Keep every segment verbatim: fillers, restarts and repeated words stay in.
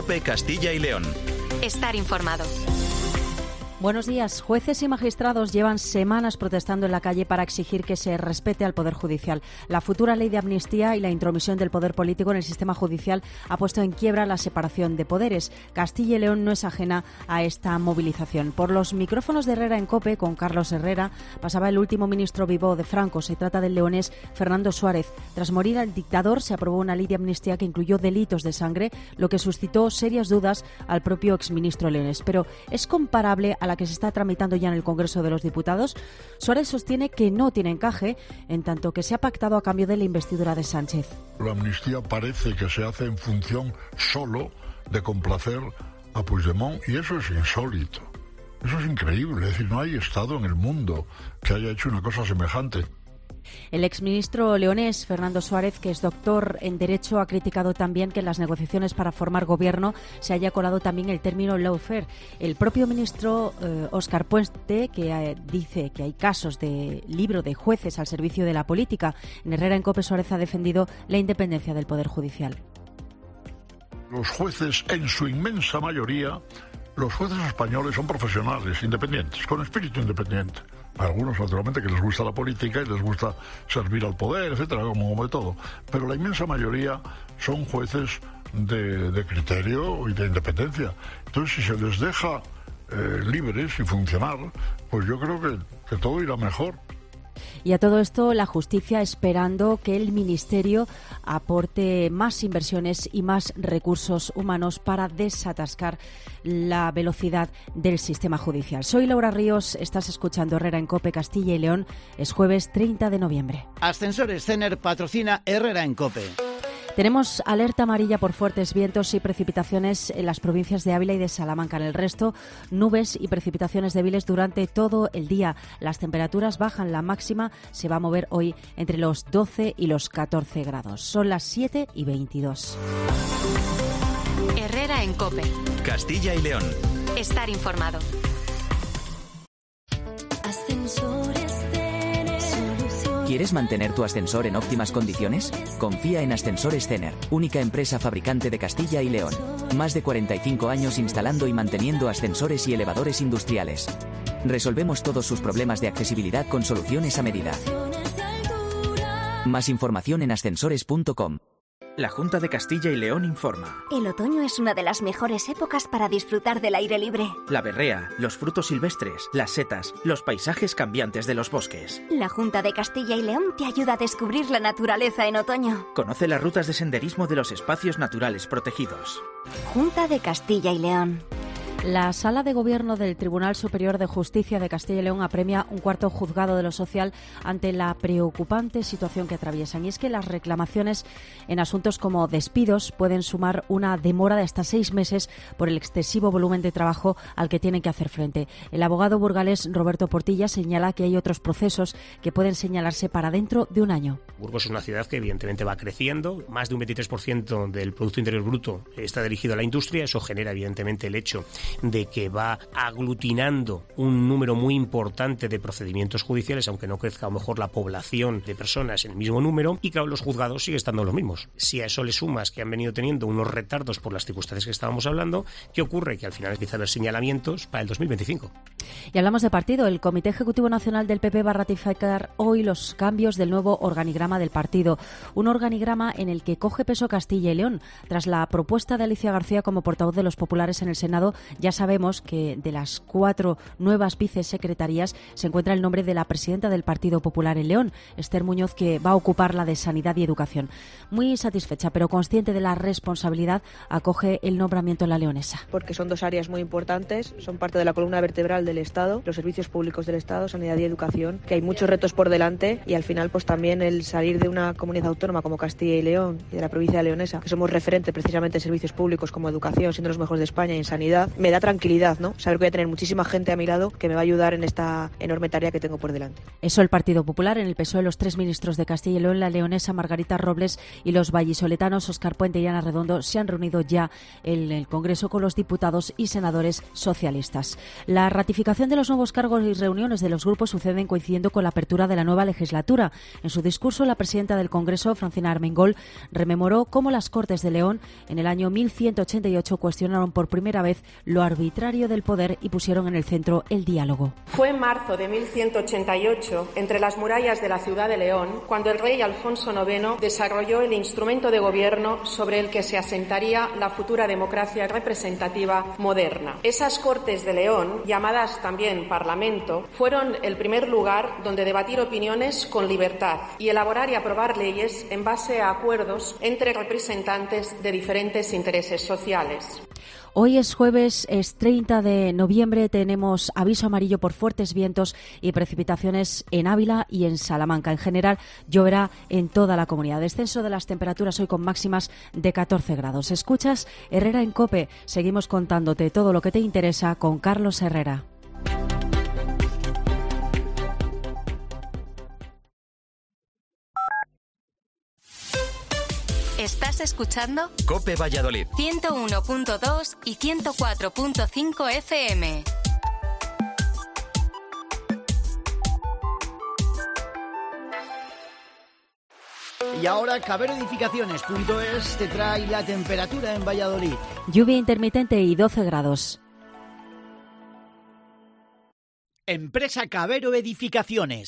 COPE Castilla y León. Estar informado. Buenos días. Jueces y magistrados llevan semanas protestando en la calle para exigir que se respete al Poder Judicial. La futura ley de amnistía y la intromisión del poder político en el sistema judicial ha puesto en quiebra la separación de poderes. Castilla y León no es ajena a esta movilización. Por los micrófonos de Herrera en COPE, con Carlos Herrera, pasaba el último ministro vivo de Franco. Se trata del leonés Fernando Suárez. Tras morir el dictador, se aprobó una ley de amnistía que incluyó delitos de sangre, lo que suscitó serias dudas al propio exministro leonés. Pero ¿es comparable a la que se está tramitando ya en el Congreso de los Diputados? Suárez sostiene que no tiene encaje, en tanto que se ha pactado a cambio de la investidura de Sánchez. La amnistía parece que se hace en función solo de complacer a Puigdemont, y eso es insólito. Eso es increíble. Es decir, no hay Estado en el mundo que haya hecho una cosa semejante. El exministro leonés Fernando Suárez, que es doctor en Derecho, ha criticado también que en las negociaciones para formar gobierno se haya colado también el término lawfare. El propio ministro eh, Óscar Puente, que eh, dice que hay casos de libro de jueces al servicio de la política. En Herrera en COPE, Suárez ha defendido la independencia del Poder Judicial. Los jueces, en su inmensa mayoría, los jueces españoles son profesionales, independientes, con espíritu independiente. Algunos, naturalmente, que les gusta la política y les gusta servir al poder, etcétera, como, como de todo. Pero la inmensa mayoría son jueces de, de criterio y de independencia. Entonces, si se les deja eh, libres y funcionar, pues yo creo que, que todo irá mejor. Y a todo esto, la justicia esperando que el Ministerio aporte más inversiones y más recursos humanos para desatascar la velocidad del sistema judicial. Soy Laura Ríos, estás escuchando Herrera en COPE Castilla y León. Es jueves treinta de noviembre. Ascensores Cener patrocina Herrera en COPE. Tenemos alerta amarilla por fuertes vientos y precipitaciones en las provincias de Ávila y de Salamanca. En el resto, nubes y precipitaciones débiles durante todo el día. Las temperaturas bajan. La máxima se va a mover hoy entre los doce y los catorce grados. Son las siete y veintidós. Herrera en COPE. Castilla y León. Estar informado. ¿Quieres mantener tu ascensor en óptimas condiciones? Confía en Ascensores Cener, única empresa fabricante de Castilla y León. Más de cuarenta y cinco años instalando y manteniendo ascensores y elevadores industriales. Resolvemos todos sus problemas de accesibilidad con soluciones a medida. Más información en ascensores punto com. La Junta de Castilla y León informa. El otoño es una de las mejores épocas para disfrutar del aire libre. La berrea, los frutos silvestres, las setas, los paisajes cambiantes de los bosques. La Junta de Castilla y León te ayuda a descubrir la naturaleza en otoño. Conoce las rutas de senderismo de los espacios naturales protegidos. Junta de Castilla y León. La Sala de Gobierno del Tribunal Superior de Justicia de Castilla y León apremia un cuarto juzgado de lo social ante la preocupante situación que atraviesan. Y es que las reclamaciones en asuntos como despidos pueden sumar una demora de hasta seis meses por el excesivo volumen de trabajo al que tienen que hacer frente. El abogado burgalés Roberto Portilla señala que hay otros procesos que pueden señalarse para dentro de un año. Burgos es una ciudad que evidentemente va creciendo. Más de un veintitrés por ciento del Producto Interior Bruto está dirigido a la industria. Eso genera evidentemente el hecho de que va aglutinando un número muy importante de procedimientos judiciales, aunque no crezca a lo mejor la población de personas en el mismo número, y claro, los juzgados siguen estando los mismos. Si a eso le sumas que han venido teniendo unos retardos por las circunstancias que estábamos hablando, ¿qué ocurre? Que al final empieza a haber señalamientos para el dos mil veinticinco. Y hablamos de partido. El Comité Ejecutivo Nacional del P P va a ratificar hoy los cambios del nuevo organigrama del partido. Un organigrama en el que coge peso Castilla y León. Tras la propuesta de Alicia García como portavoz de los populares en el Senado, ya sabemos que de las cuatro nuevas vicesecretarías se encuentra el nombre de la presidenta del Partido Popular en León, Esther Muñoz, que va a ocupar la de Sanidad y Educación. Muy satisfecha, pero consciente de la responsabilidad, acoge el nombramiento en la leonesa. Porque son dos áreas muy importantes, son parte de la columna vertebral del Estado, los servicios públicos del Estado, Sanidad y Educación, que hay muchos retos por delante y al final pues también el salir de una comunidad autónoma como Castilla y León y de la provincia de leonesa, que somos referentes precisamente en servicios públicos como educación, siendo los mejores de España y en sanidad, me me da tranquilidad, ¿no? Saber que voy a tener muchísima gente a mi lado que me va a ayudar en esta enorme tarea que tengo por delante. Eso el Partido Popular. En el P S O E, los tres ministros de Castilla y León, la leonesa Margarita Robles y los vallisoletanos Óscar Puente y Ana Redondo, se han reunido ya en el Congreso con los diputados y senadores socialistas. La ratificación de los nuevos cargos y reuniones de los grupos suceden coincidiendo con la apertura de la nueva legislatura. En su discurso, la presidenta del Congreso, Francina Armengol, rememoró cómo las Cortes de León en el año mil ciento ochenta y ocho cuestionaron por primera vez lo arbitrario del poder y pusieron en el centro el diálogo. Fue en marzo de mil ciento ochenta y ocho, entre las murallas de la ciudad de León, cuando el rey Alfonso noveno desarrolló el instrumento de gobierno sobre el que se asentaría la futura democracia representativa moderna. Esas Cortes de León, llamadas también Parlamento, fueron el primer lugar donde debatir opiniones con libertad y elaborar y aprobar leyes en base a acuerdos entre representantes de diferentes intereses sociales. Hoy es jueves, es treinta de noviembre, tenemos aviso amarillo por fuertes vientos y precipitaciones en Ávila y en Salamanca. En general, lloverá en toda la comunidad. Descenso de las temperaturas hoy con máximas de catorce grados. Escuchas Herrera en COPE. Seguimos contándote todo lo que te interesa con Carlos Herrera. ¿Estás escuchando? COPE Valladolid. ciento uno punto dos y ciento cuatro punto cinco F M. Y ahora Cabero Edificaciones punto es te trae la temperatura en Valladolid. Lluvia intermitente y doce grados. Empresa Cabero Edificaciones.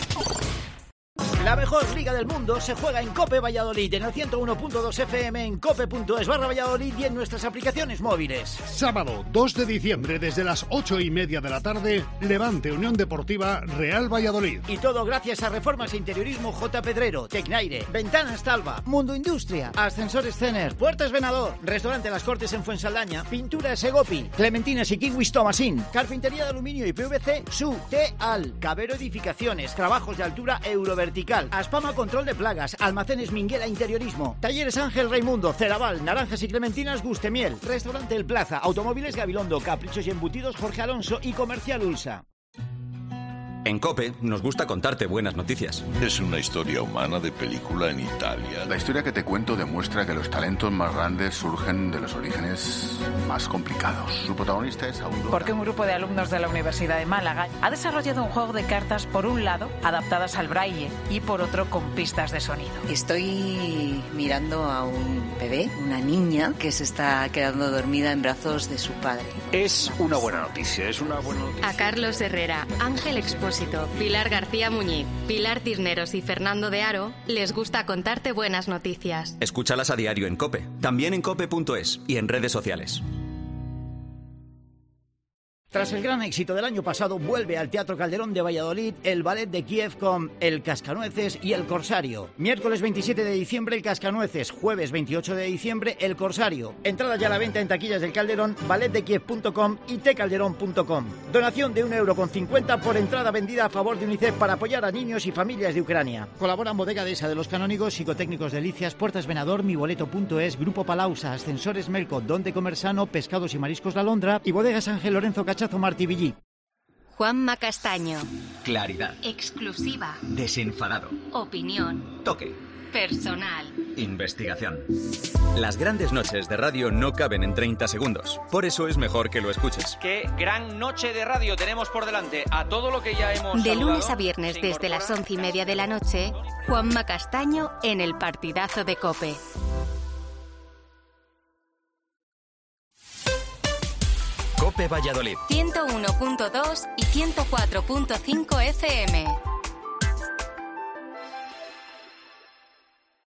La mejor liga del mundo se juega en COPE Valladolid, en el ciento uno punto dos F M, en cope punto es barra Valladolid y en nuestras aplicaciones móviles. Sábado dos de diciembre, desde las ocho y media de la tarde, Levante Unión Deportiva Real Valladolid. Y todo gracias a Reformas e Interiorismo J. Pedrero, Tecnaire, Ventanas Talva, Mundo Industria, Ascensores Cener, Puertas Venador, Restaurante Las Cortes en Fuensaldaña, Pintura Segopi, Clementinas y Kiwis Tomasín, Carpintería de Aluminio y P V C, Su, Teal, Cabero Edificaciones, Trabajos de Altura Eurovertical, Aspama Control de Plagas, Almacenes Minguela Interiorismo, Talleres Ángel Raimundo, Ceraval, Naranjas y Clementinas Gustemiel, Restaurante El Plaza, Automóviles Gabilondo, Caprichos y Embutidos Jorge Alonso y Comercial Ulsa. En COPE nos gusta contarte buenas noticias. Es una historia humana de película en Italia. La historia que te cuento demuestra que los talentos más grandes surgen de los orígenes más complicados. Su protagonista es Aurora. Porque un grupo de alumnos de la Universidad de Málaga ha desarrollado un juego de cartas, por un lado, adaptadas al braille y por otro, con pistas de sonido. Estoy mirando a un bebé, una niña, que se está quedando dormida en brazos de su padre. Es una buena noticia, es una buena noticia. A Carlos Herrera, Ángel Expósito, Pilar García Muñiz, Pilar Cisneros y Fernando de Aro les gusta contarte buenas noticias. Escúchalas a diario en COPE, también en cope punto es y en redes sociales. Tras el gran éxito del año pasado, vuelve al Teatro Calderón de Valladolid el ballet de Kiev con El Cascanueces y El Corsario. Miércoles veintisiete de diciembre, El Cascanueces. Jueves veintiocho de diciembre, El Corsario. Entradas ya a la venta en taquillas del Calderón, ballet de kiev punto com y te calderón punto com. Donación de un euro con cincuenta por entrada vendida a favor de UNICEF para apoyar a niños y familias de Ucrania. Colaboran Bodega Dehesa de los Canónigos, Psicotécnicos Delicias, Puertas Venador, miboleto punto es, Grupo Palausa, Ascensores Melco, Don de Comer Sano, Pescados y Mariscos La Londra y Bodegas Ángel Lorenzo Cachazo Martivillí. Juanma Castaño. Claridad. Exclusiva. Desenfadado. Opinión. Toque. Personal. Investigación. Las grandes noches de radio no caben en treinta segundos. Por eso es mejor que lo escuches. Qué gran noche de radio tenemos por delante. A todo lo que ya hemos De saludado, lunes a viernes desde las once y media de la noche, Juanma Castaño en el partidazo de COPE. COPE Valladolid. ciento uno punto dos y ciento cuatro punto cinco F M.